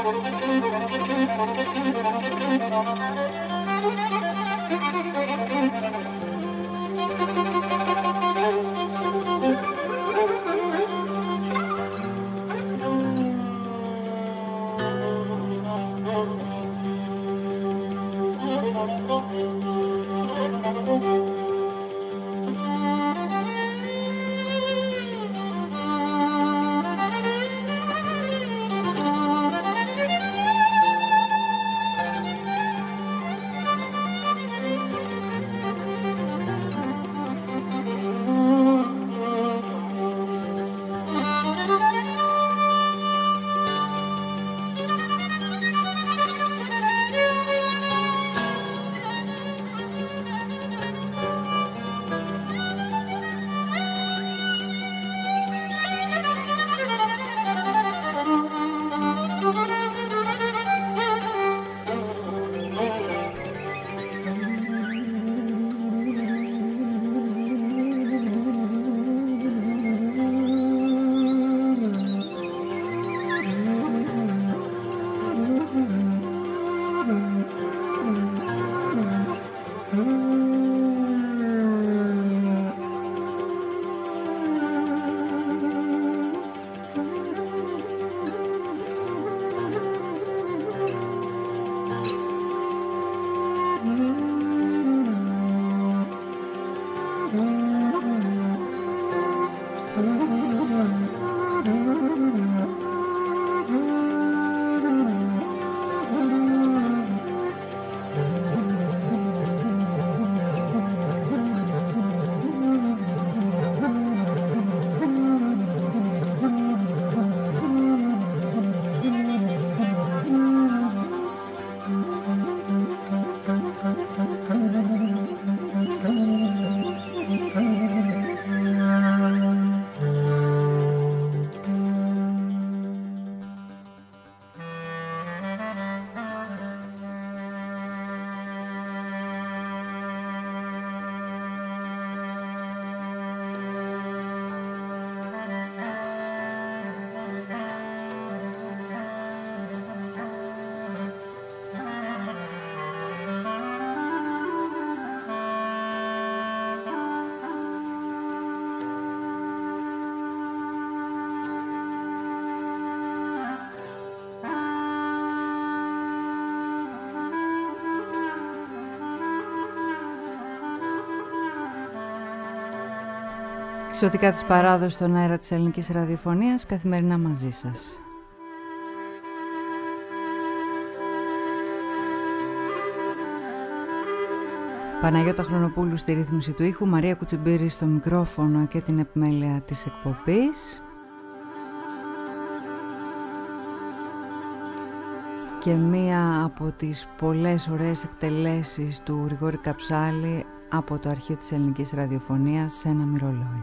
Εξωτικά της παράδοσης στον αέρα της ελληνικής ραδιοφωνίας, καθημερινά μαζί σας. Παναγιώτα Χρονοπούλου στη ρύθμιση του ήχου, Μαρία Κουτσιμπήρη στο μικρόφωνο και την επιμέλεια της εκπομπής. Και μία από τις πολλές ωραίες εκτελέσεις του Γρηγόρη Καψάλη από το αρχείο της ελληνικής ραδιοφωνίας, σε ένα μυρολόι.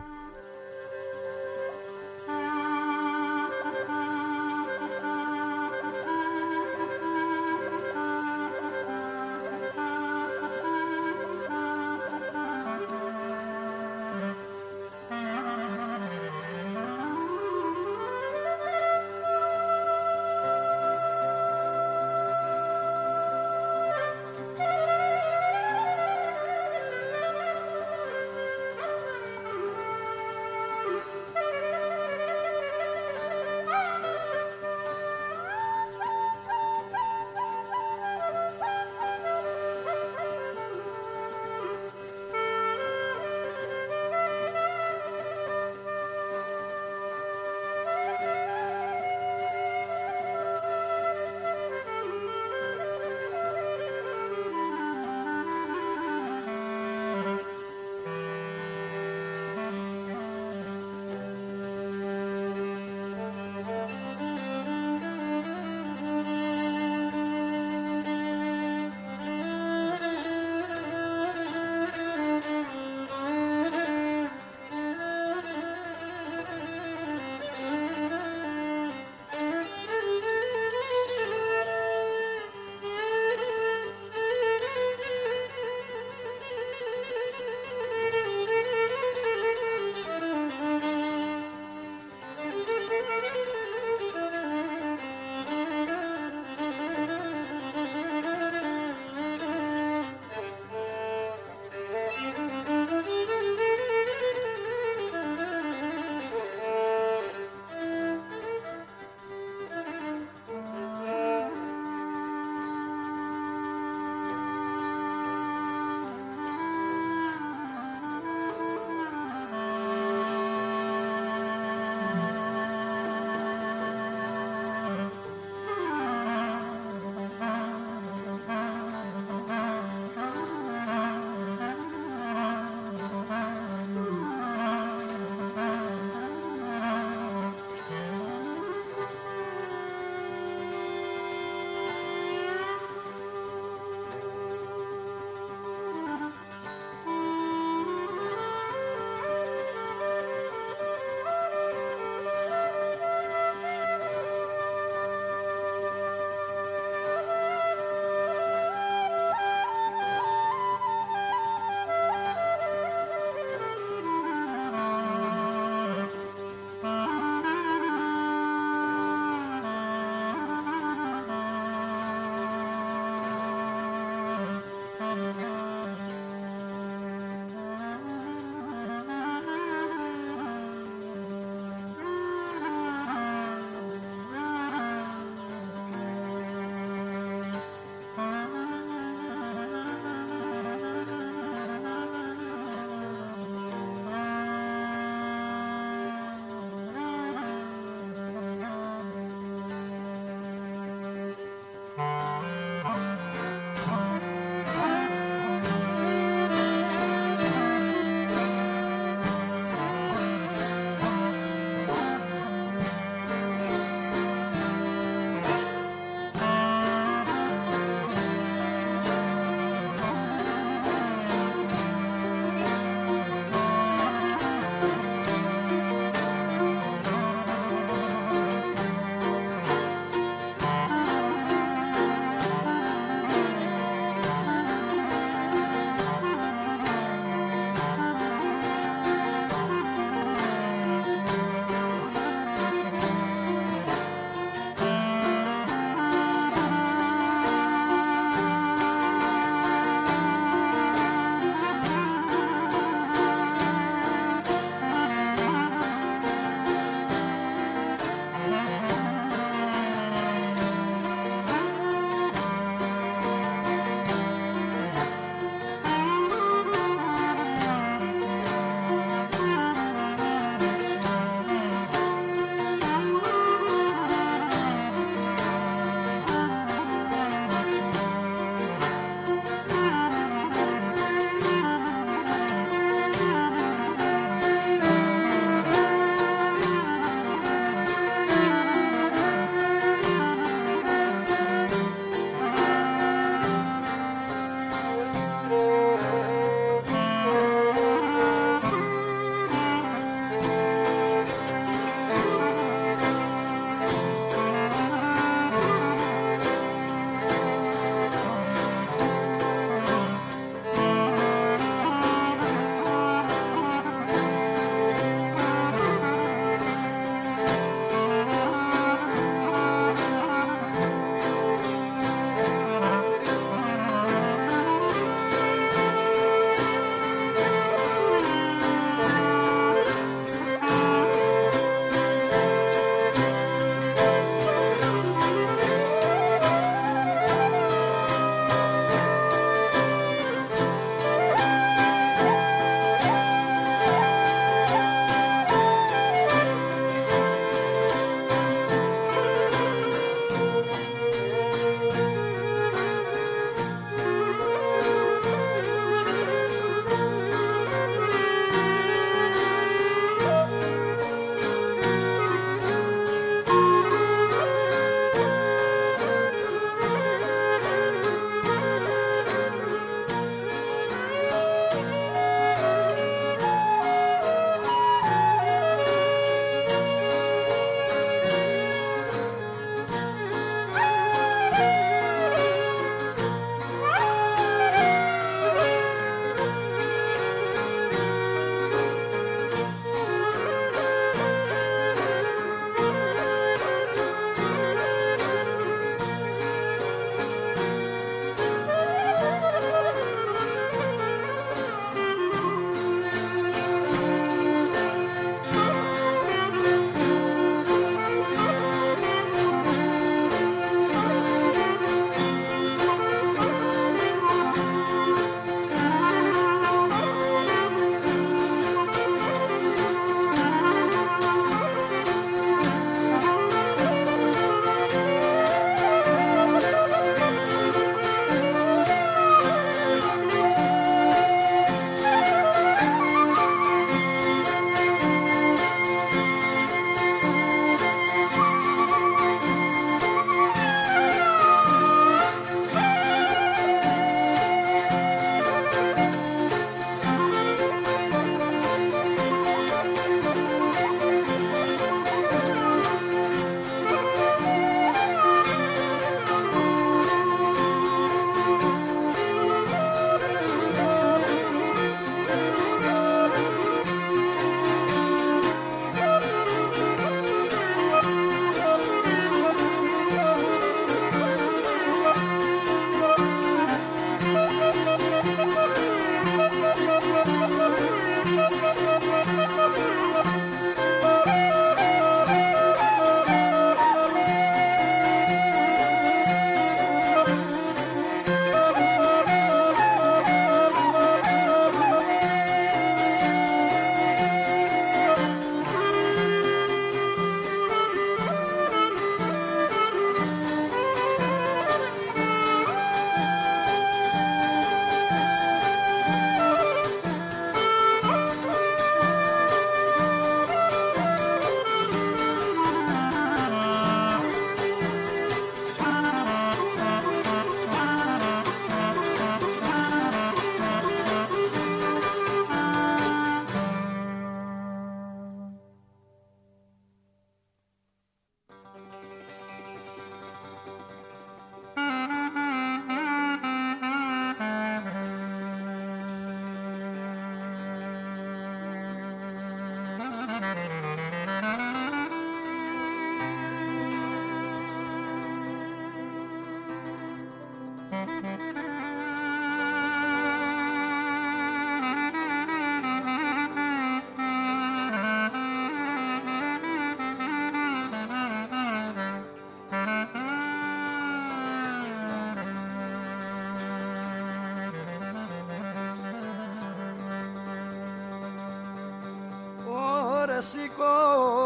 κλασικό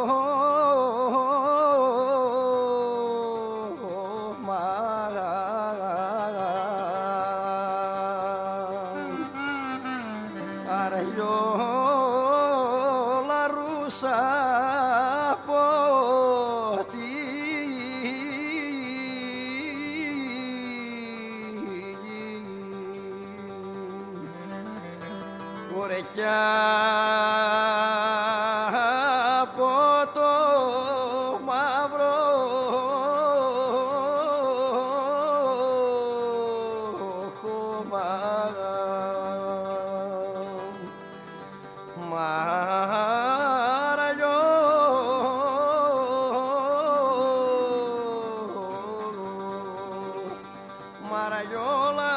αργιόλα ρούσα κι από το μαύρο χώμα μαραγιόλα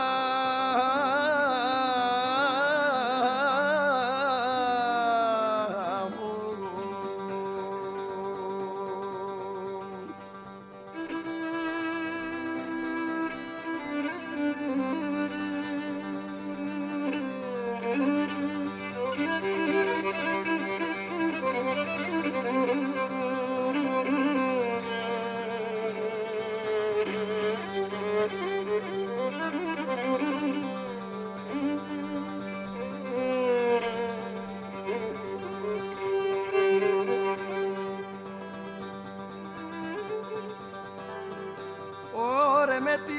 με τη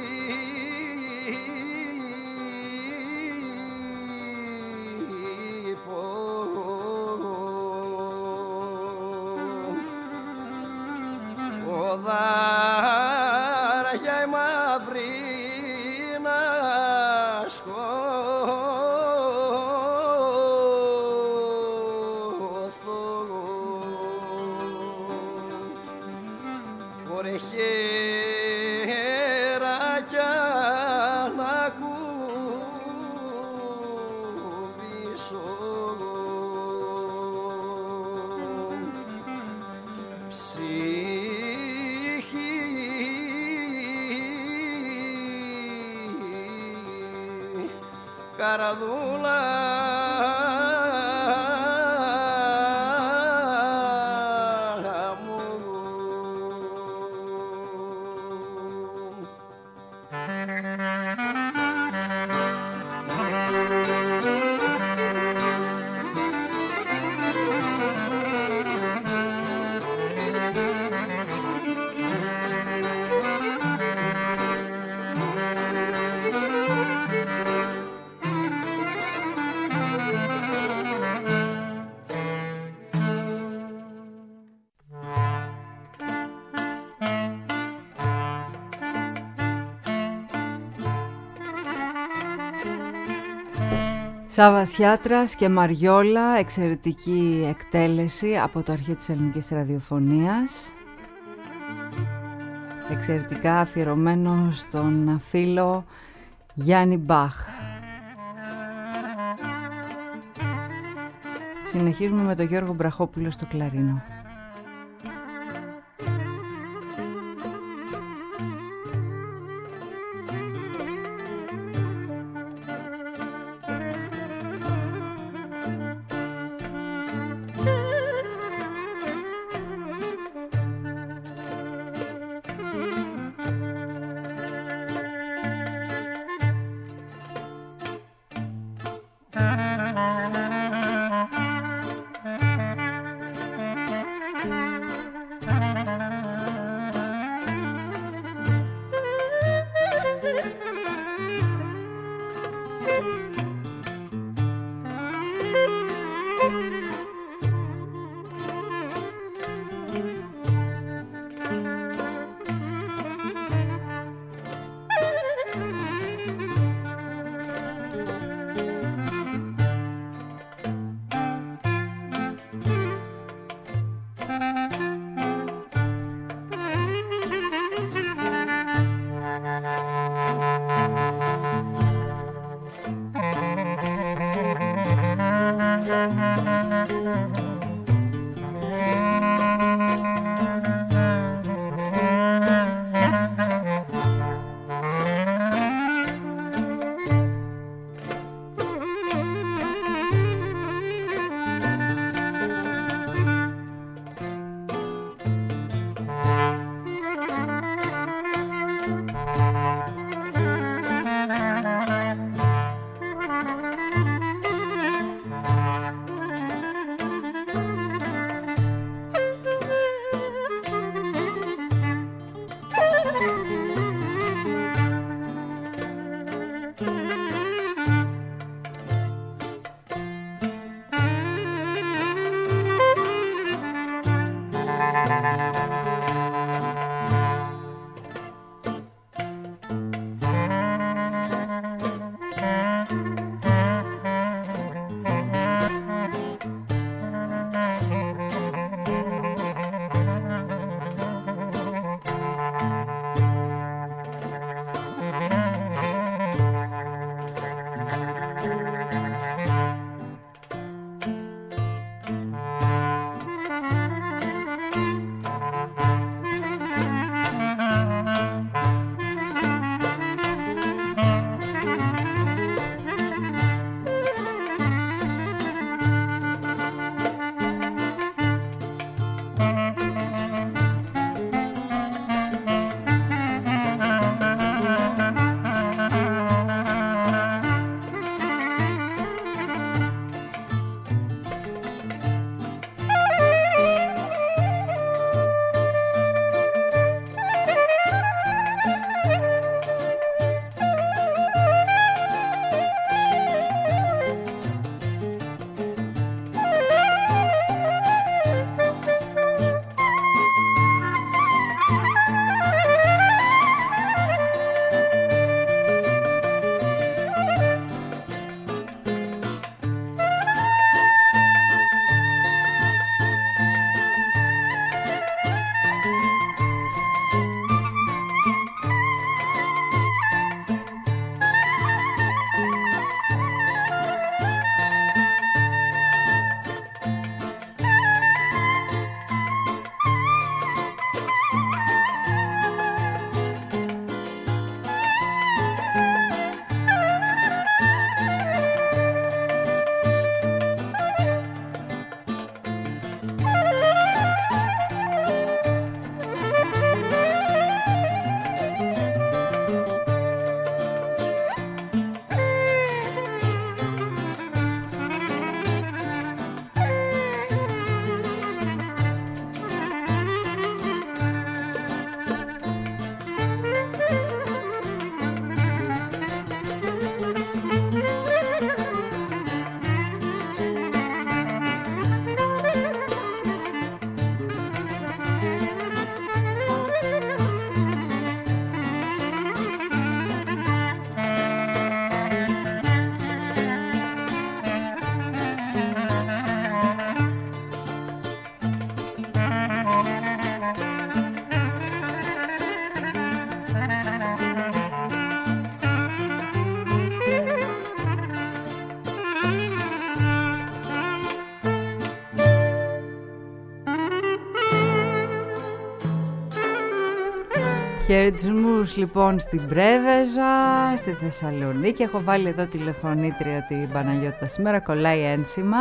ποδάρια η μαύρη να σκοθώ ορεχέ καραδούλα μου Σάββας Γιάτρας και Μαριόλα, εξαιρετική εκτέλεση από το αρχείο της ελληνικής ραδιοφωνίας. Εξαιρετικά αφιερωμένο στον φίλο Γιάννη Μπαχ. Συνεχίζουμε με τον Γιώργο Μπραχόπουλο στο κλαρίνο. Χαιρετισμούς λοιπόν στην Πρέβεζα, στη Θεσσαλονίκη. Έχω βάλει εδώ τηλεφωνήτρια την Παναγιώτα σήμερα, κολλάει ένσημα.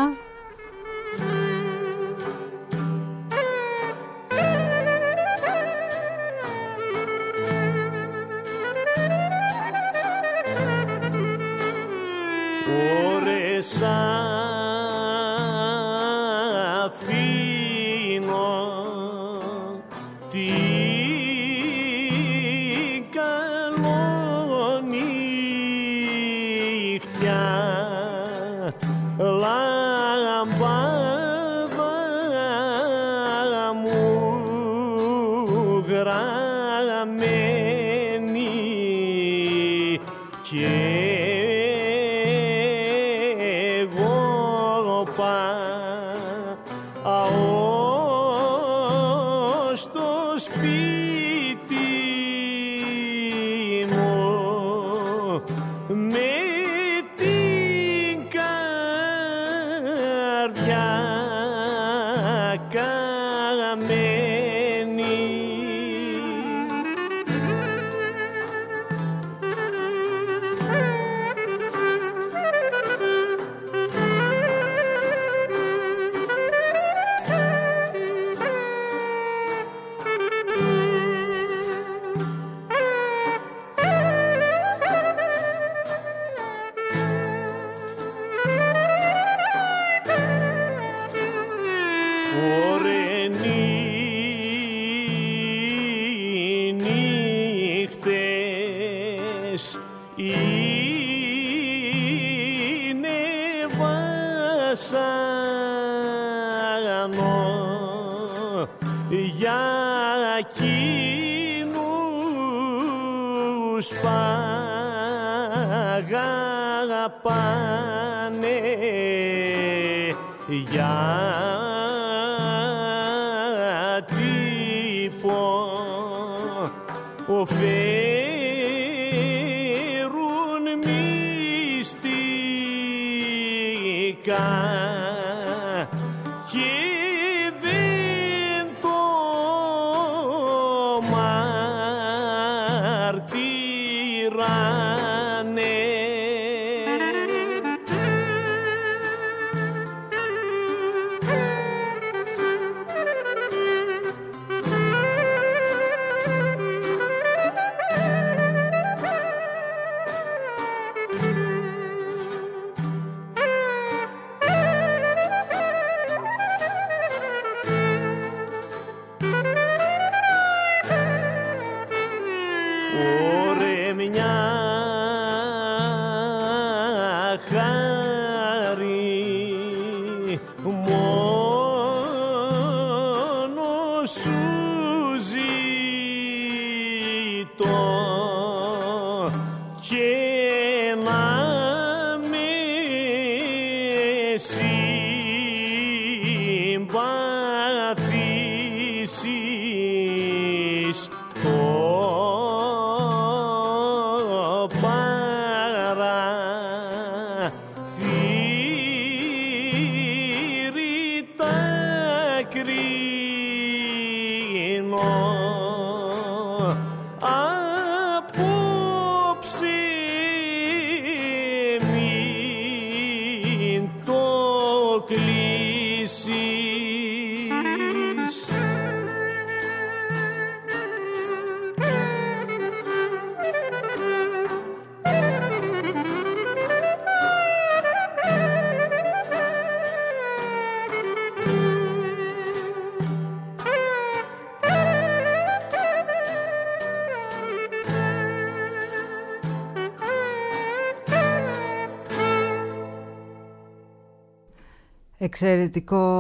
Εξαιρετικό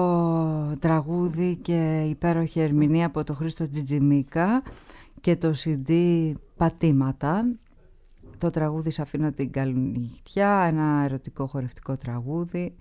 τραγούδι και υπέροχη ερμηνεία από το Χρήστο Τζιτζιμίκα και το CD Πατήματα. Το τραγούδι «Σ' αφήνω την καληνυχτιά», ένα ερωτικό χορευτικό τραγούδι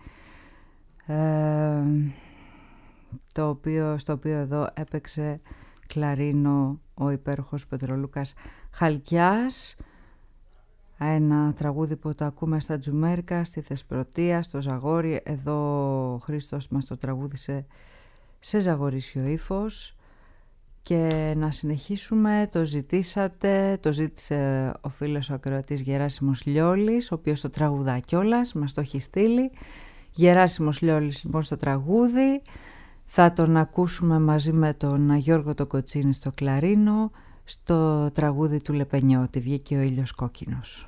στο οποίο εδώ έπαιξε κλαρίνο ο υπέροχος Πετρολούκας Χαλκιάς. Ένα τραγούδι που το ακούμε στα Τζουμέρκα, στη Θεσπρωτεία, στο Ζαγόρι. Εδώ ο Χρήστος μας το τραγούδισε σε ζαγορίσιο ύφος. και να συνεχίσουμε. Το ζητήσατε, το ζήτησε ο φίλος ο ακροατής Γεράσιμος Λιόλης, ο οποίος το τραγουδά κιόλας, μας το έχει στείλει. Γεράσιμος Λιόλης λοιπόν στο τραγούδι, θα τον ακούσουμε μαζί με τον Γιώργο το Κοτσίνη στο κλαρίνο, στο τραγούδι του Λεπενιώτη, βγήκε ο ήλιος κόκκινος.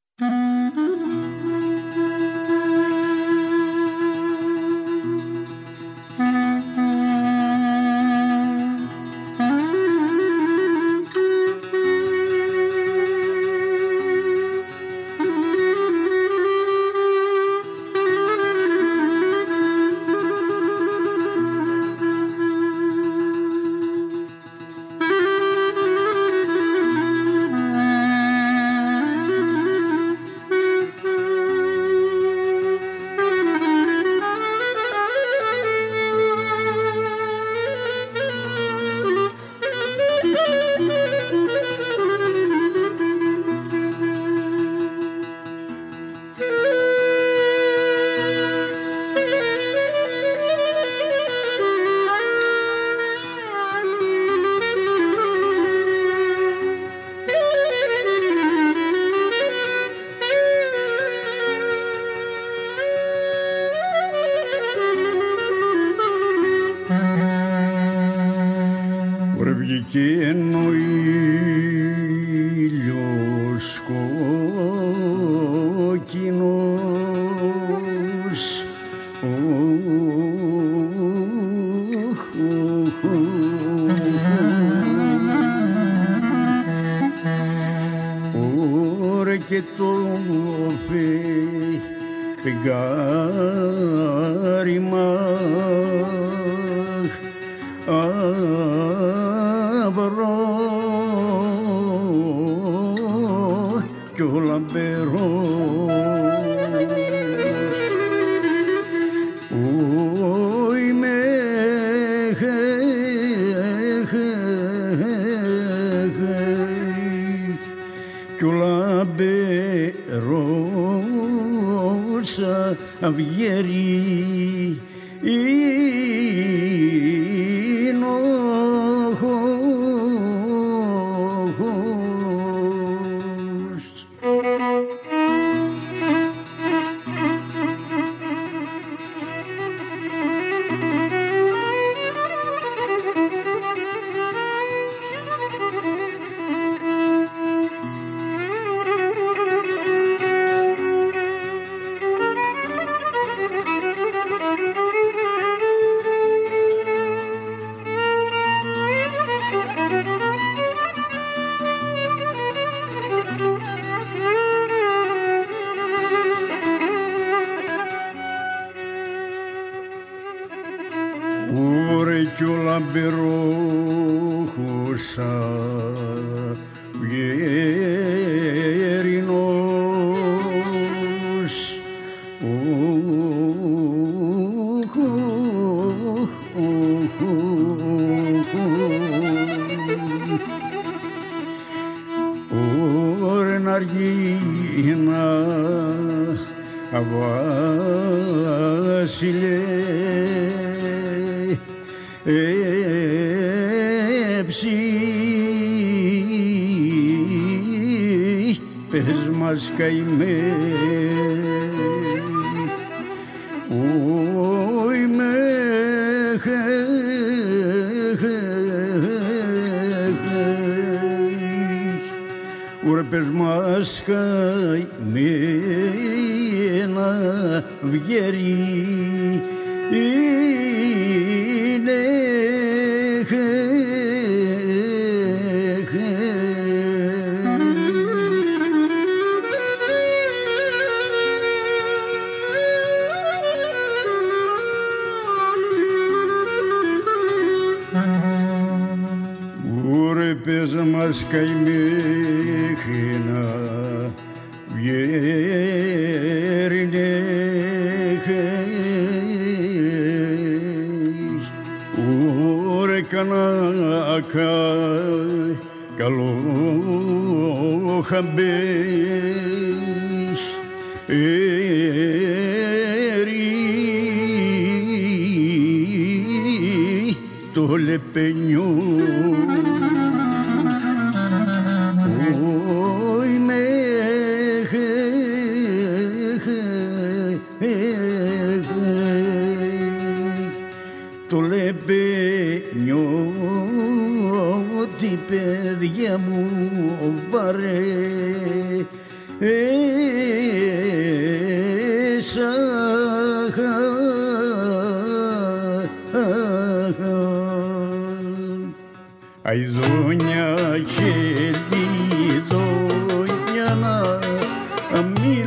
Πες μας καημέ, όι με ουρε πες μας καημέ να βγαίνει είναι πες μας καημέχνα βιέρνε ωρε κανάκα καλό χαμπές το λεπενιό οι με το λεπενιό τι παιδιά μου βαρέ αηδόνια χελιδόνια να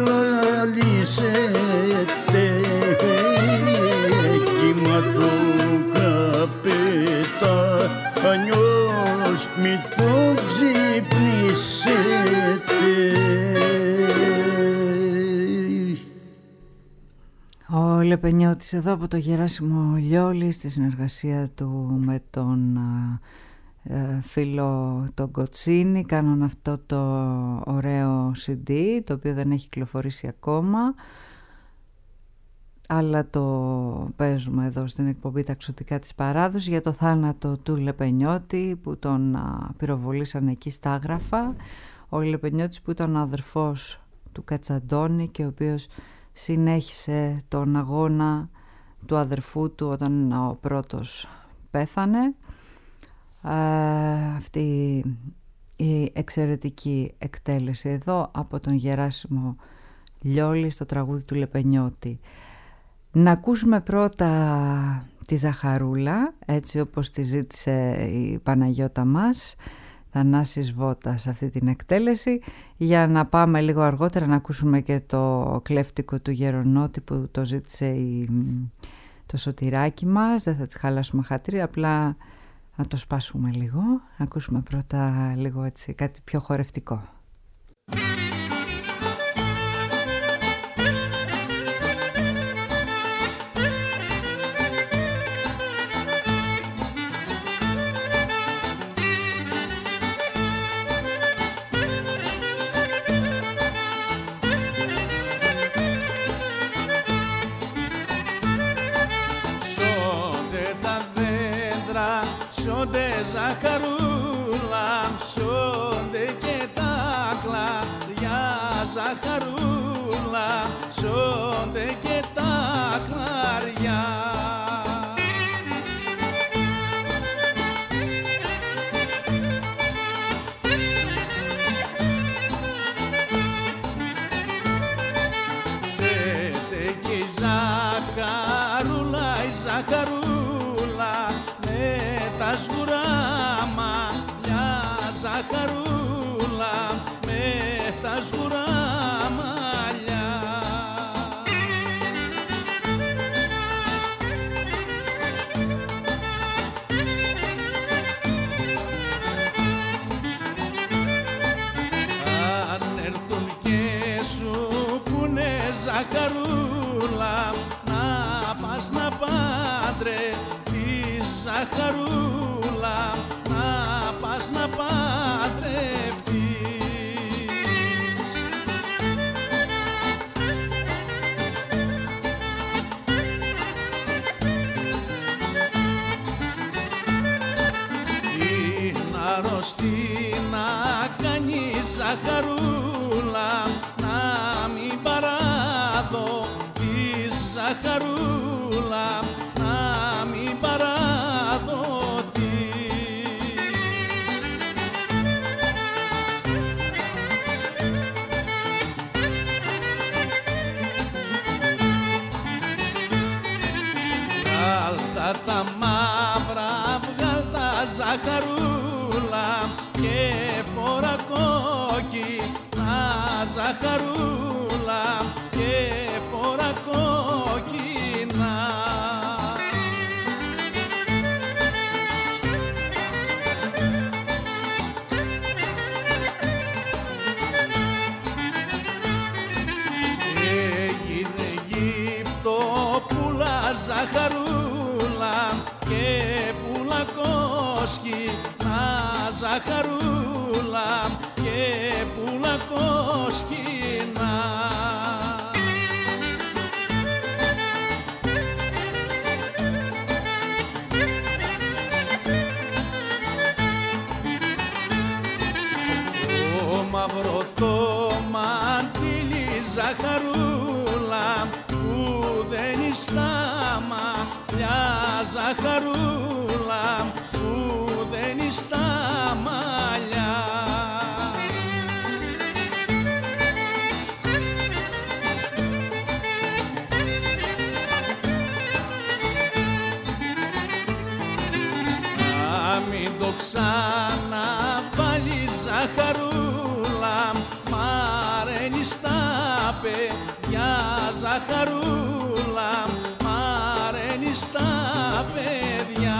μιλαλήσετε κύμα το καπέτα ανιώς μη το ξυπνήσετε. Ο Λεπενιώτης εδώ από το Γεράσιμο Λιόλη στη συνεργασία του με τον φίλο τον Κοτσίνη κάνουν αυτό το ωραίο CD το οποίο δεν έχει κυκλοφορήσει ακόμα, αλλά το παίζουμε εδώ στην εκπομπή Τα Ξωτικά της Παράδοσης για το θάνατο του Λεπενιώτη που τον πυροβολήσαν εκεί στα Άγραφα. Ο Λεπενιώτης που ήταν ο αδερφός του Κατσαντώνη και ο οποίος συνέχισε τον αγώνα του αδερφού του όταν ο πρώτος πέθανε. Αυτή η εξαιρετική εκτέλεση εδώ από τον Γεράσιμο Λιόλη στο τραγούδι του Λεπενιώτη. Να ακούσουμε πρώτα τη Ζαχαρούλα, έτσι όπως τη ζήτησε η Παναγιώτα μας, Θανάσης Βότας, αυτή την εκτέλεση, για να πάμε λίγο αργότερα να ακούσουμε και το κλέφτικο του Γερονότη που το ζήτησε το Σωτηράκι μας. Δεν θα τις χαλάσουμε χατρί, απλά να το σπάσουμε λίγο. Να ακούσουμε πρώτα λίγο έτσι κάτι πιο χορευτικό. Ζαχαρούλα, σώνται και τα κλαδιά. Ζαχαρούλα, σώνται και τα κλαδιά. Σέτε και η Ζαχαρούλα, η Ζαχαρούλα με τα σγουρά. Ζαχαρούλα με τα σγουρά μαλλιά. Αν έρθουν και σου πούνε Ζαχαρούλα να πας να παντρευτείς Ζαχαρούλα, να πας να παντρευτείς. Είναι αρρωστή να κάνει Ζαχαρούλα, να μην παράδω τη Ζαχαρούλα, να μην παραδοθεί. Βγάλτα τα μαύρα, βγάλτα Ζαχαρούλα και φορά κόκκινα Ζαχαρούλα και φορά κόκκινα. Έγινε γυπτοπούλα Ζαχαρούλα και πουλα κόσκινα Ζαχαρούλα και πουλα κόσκινα. μαντήλι ζαχαρούλα που δεν ιστά μαλλιά, ζαχαρούλα που δεν ιστά μαλλιά. Μην το ξαναβάλει ζαχαρούλα, μαραίνει στα παιδιά, ζαχαρούλα, μαραίνει στα παιδιά.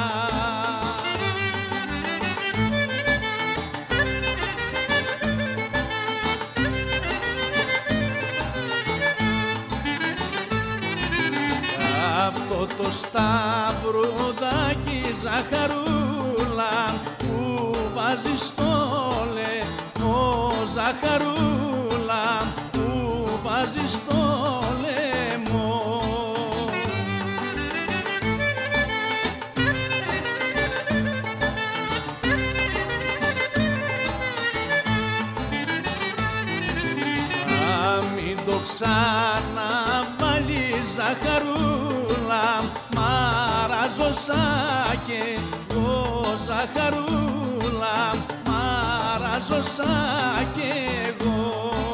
Αυτό το σταυρουδάκι ζαχαρούλα που βάζει στο λαιμό, ζαχαρούλα που βάζει στο λαιμό. Μην το ξαναβάλει ζαχαρούλα, μαράζω σαν κι εγώ, ζαχαρούλα, μαράζω σαν κι εγώ.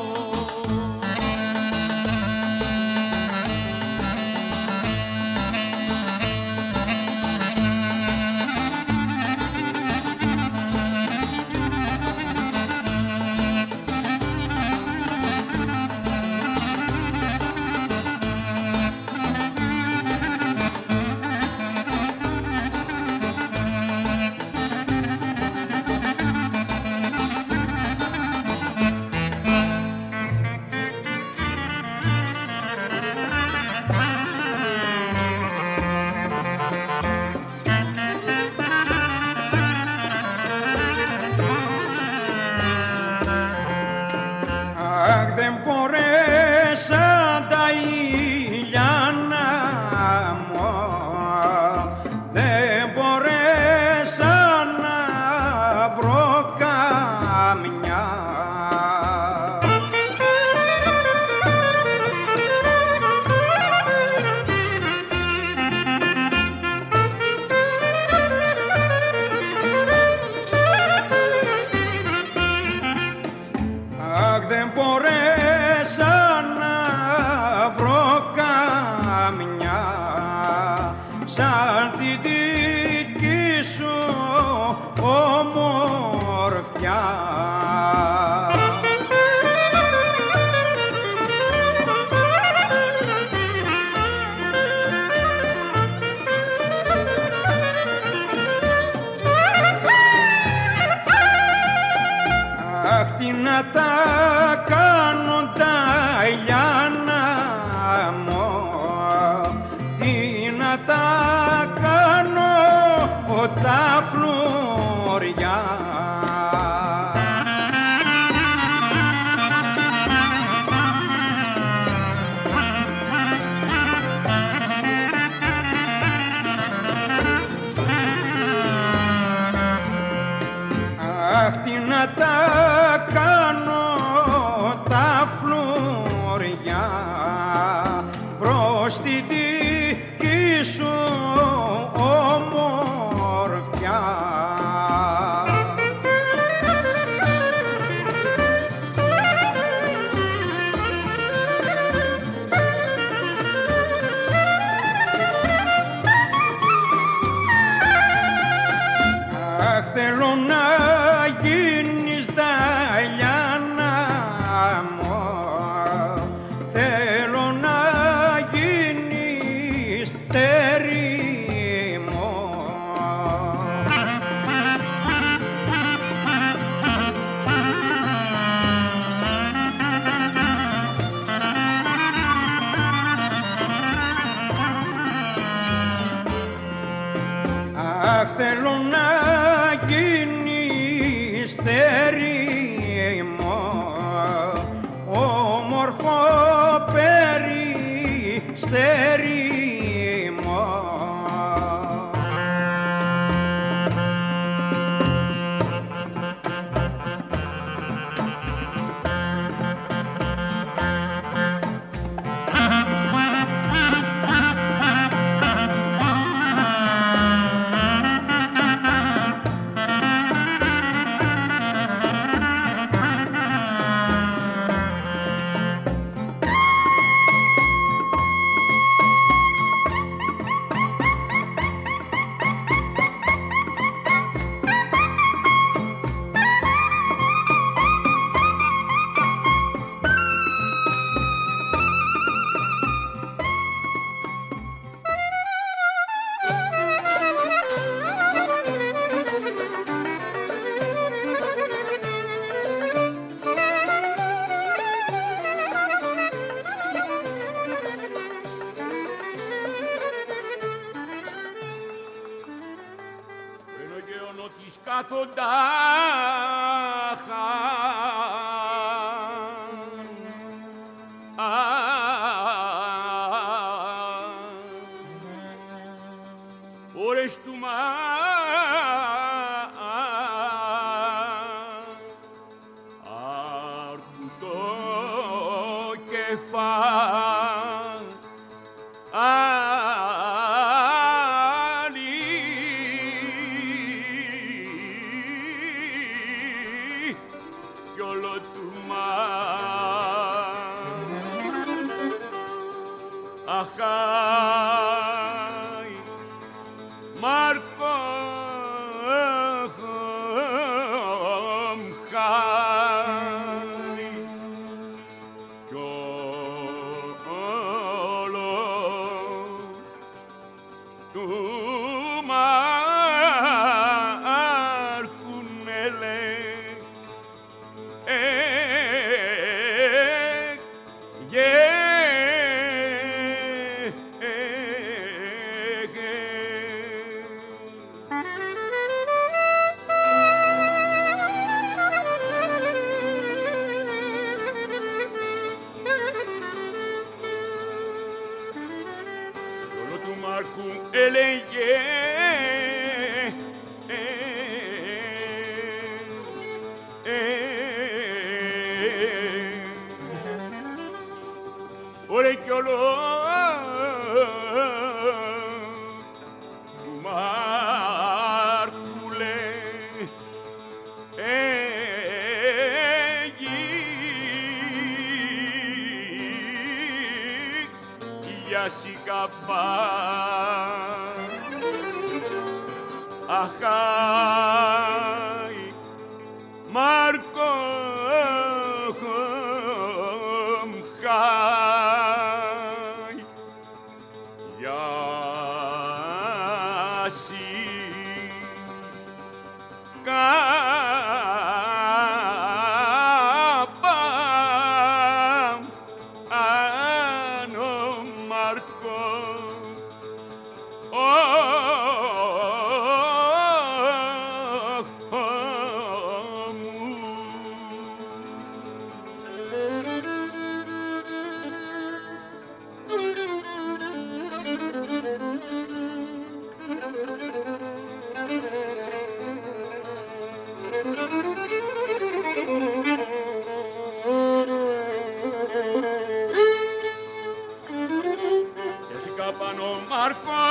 Δεν μπορέσα τα ηλιάνα μου, δεν μπορέσα να βρω καμιά. Δεν μπορέσα να βρω καμιά σαν τη δική σου ομορφιά. Αχ, τι να τα κάνω τα ηλιάνα μου, τι να τα κάνω τα φλουριά. Αχ, τι να τα κάνω τα φλουριά. κάθοντα ώρες του άρκου το κεφάλι κι όλο του αχάι Μάρκο χάι κι όλο του Μάρκου νελέ όλο του Μάρκου έλεγε ωρε κι όλο του Μάρκου λέει για σικαπά αχάι Μάρκο χάι για σικαπά άνω Μάρκο και σικαπάνω Μάρκο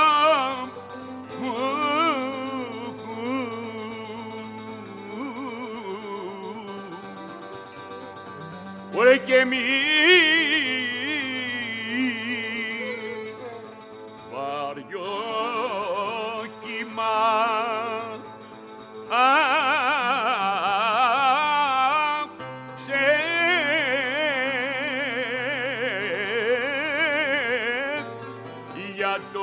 ωρε και μη βαριό κύμα για το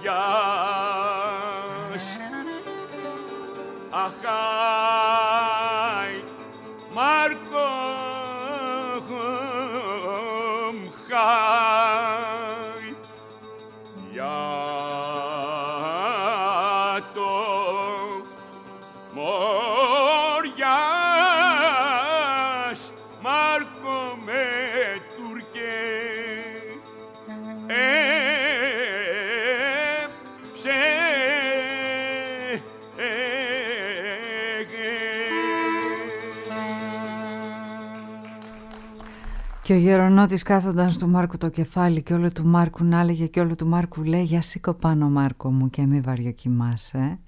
Μοριάς αχάι Μάρκο χάι για το Μοριάς Μάρκο με Τουρκέ Και ο γερονότης κάθοντας του Μάρκου το κεφάλι και όλο του Μάρκου να έλεγε και όλο του Μάρκου λέει «Για σήκω πάνω Μάρκο μου και μη βαριοκοιμάσαι».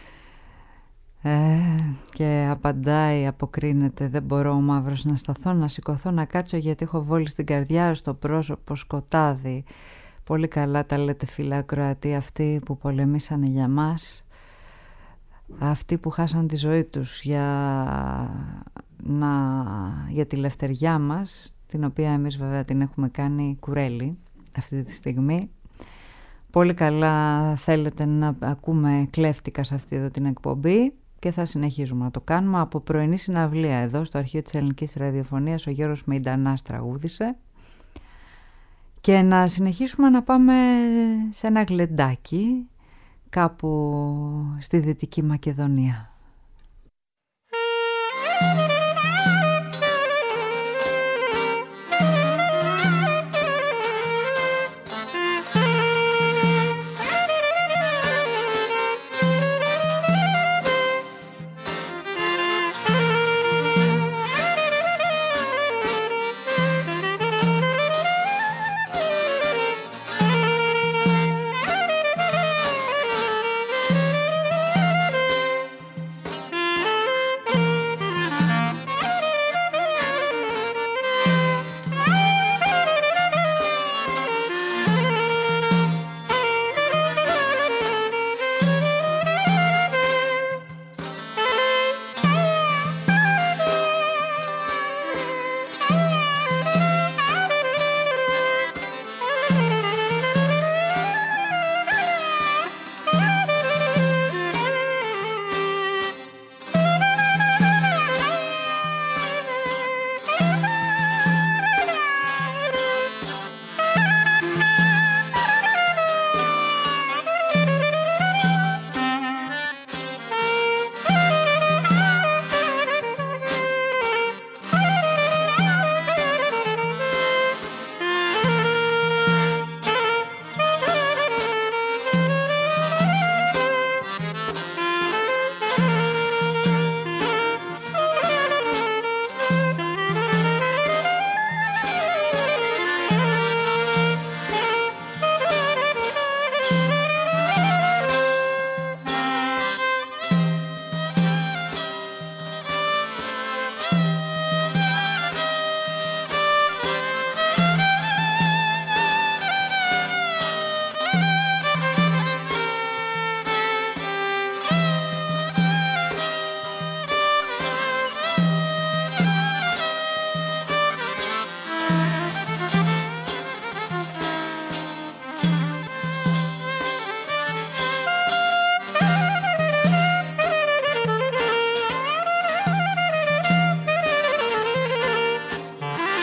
Και απαντάει, αποκρίνεται «Δεν μπορώ ο μαύρος να σταθώ, να σηκωθώ, να κάτσω γιατί έχω βόλει στην καρδιά στο πρόσωπο σκοτάδι». Πολύ καλά τα λέτε φίλα ακροατή, αυτοί που πολεμήσανε για μας, αυτοί που χάσαν τη ζωή τους για τη λευτεριά μας, την οποία εμείς βέβαια την έχουμε κάνει κουρέλι αυτή τη στιγμή. Πολύ καλά θέλετε να ακούμε κλέφτικα σε αυτή εδώ την εκπομπή και θα συνεχίζουμε να το κάνουμε. Από πρωινή συναυλία εδώ στο αρχείο της Ελληνικής Ραδιοφωνίας ο Γιώργος Μεϊντανάς τραγούδισε. Και να συνεχίσουμε να πάμε σε ένα γλεντάκι κάπου στη Δυτική Μακεδονία.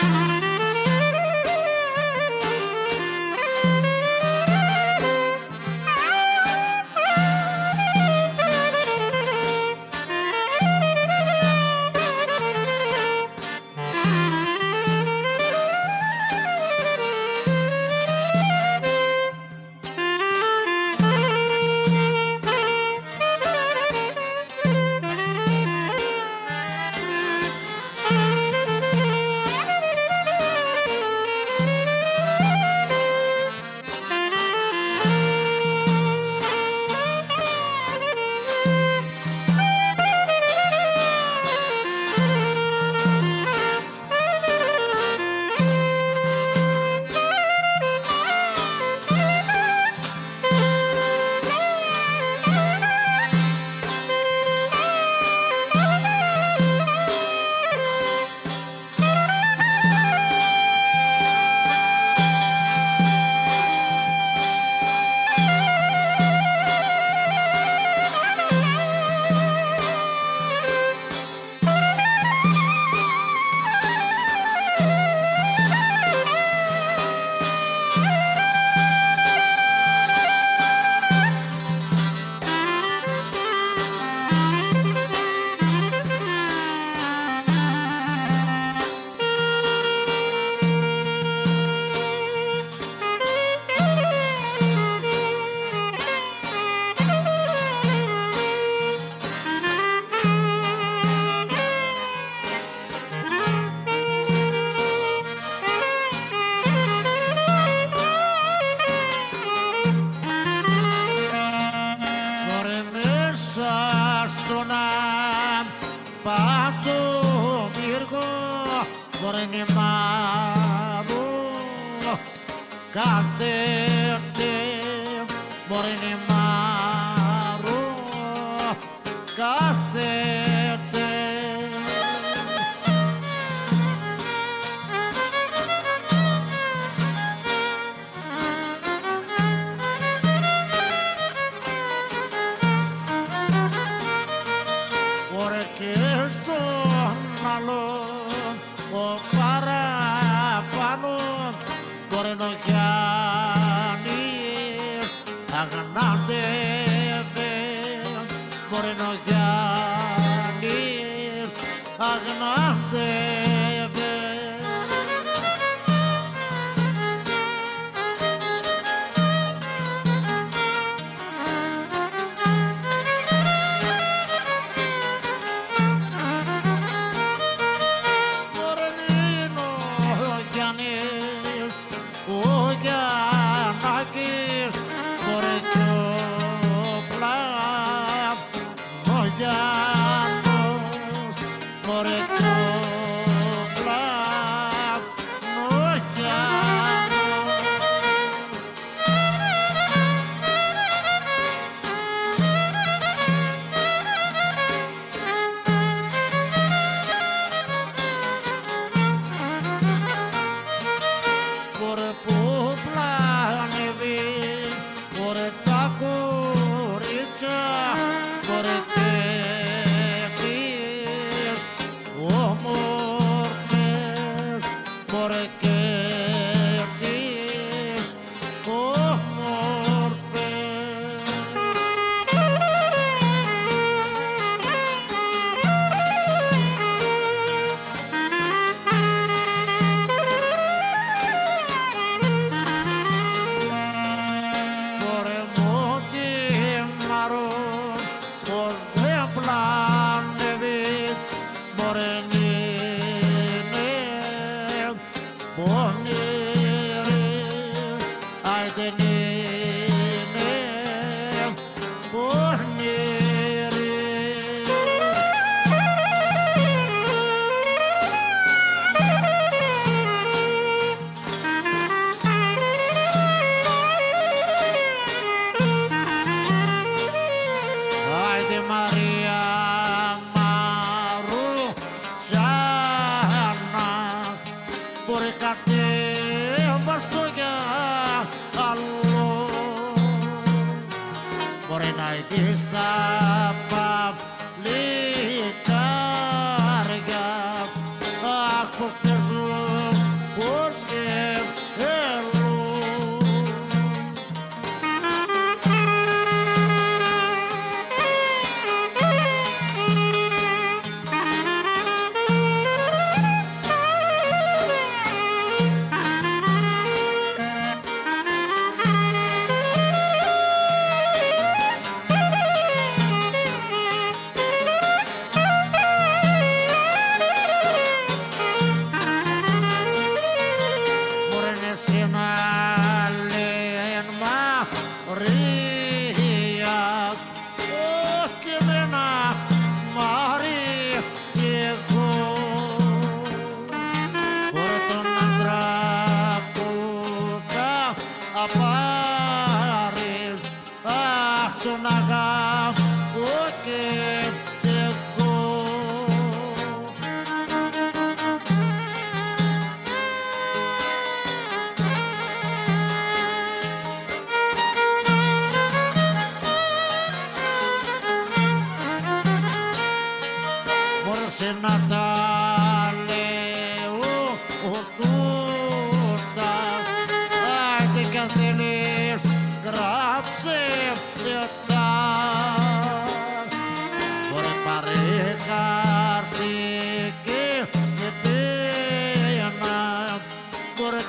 Αχ πως παίζουν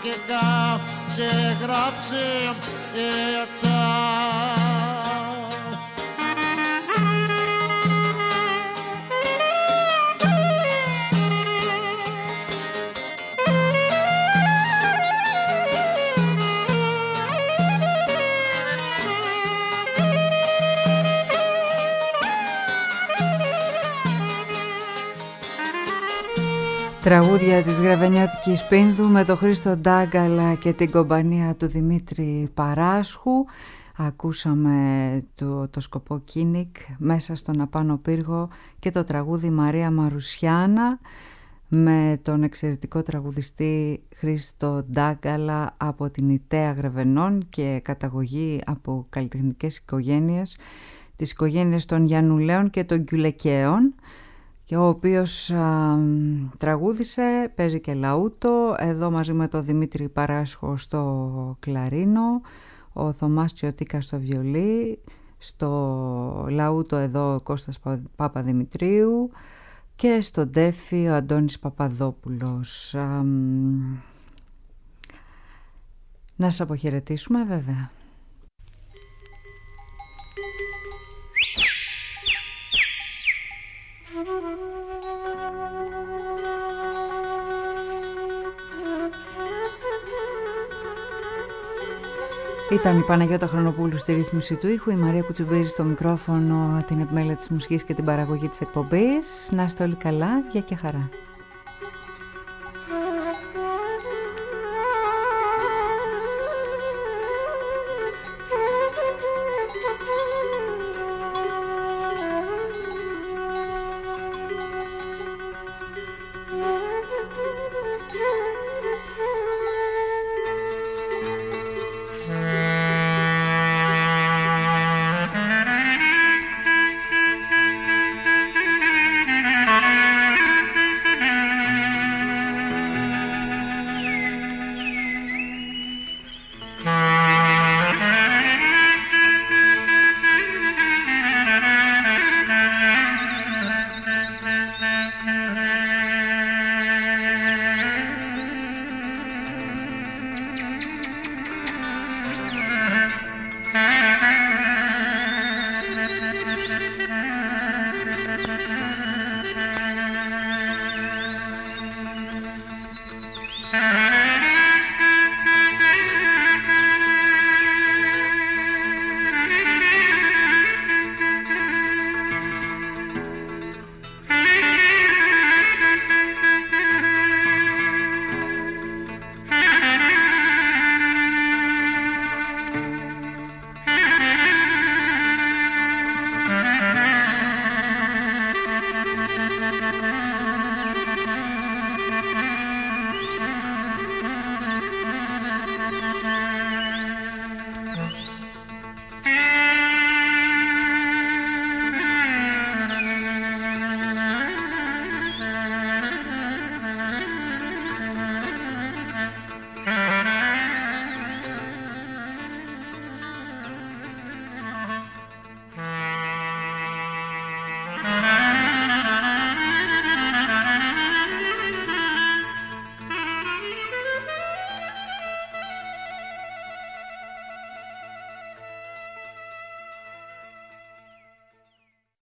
αρχικά σε γράψε τα. Τραγούδια της Γραβενιώτικης Πίνδου με τον Χρήστο Ντάγκαλα και την κομπανία του Δημήτρη Παράσχου. Ακούσαμε το σκοπό Κίνικ, Μέσα στον Απάνω Πύργο και το τραγούδι Μαρία Μαρουσιάνα με τον εξαιρετικό τραγουδιστή Χρήστο Ντάγκαλα από την Ιταία Γραβενών και καταγωγή από καλλιτεχνικές οικογένειες, τις οικογένειες των Γιαννουλαίων και των Κιουλεκαίων, και ο οποίος τραγούδισε, παίζει και λαούτο, εδώ μαζί με τον Δημήτρη Παράσχο στο κλαρίνο, ο Θωμάς Τσιωτίκας στο βιολί, στο λαούτο εδώ ο Κώστας Παπαδημητρίου και στο ντέφι ο Αντώνης Παπαδόπουλος. Να σας αποχαιρετήσουμε βέβαια. Ήταν η Παναγιώτα Χρονοπούλου στη ρύθμιση του ήχου, η Μαρία Κουτσουμπήρη στο μικρόφωνο, την επιμέλεια της μουσικής και την παραγωγή της εκπομπής. Να είστε όλοι καλά, γεια και χαρά.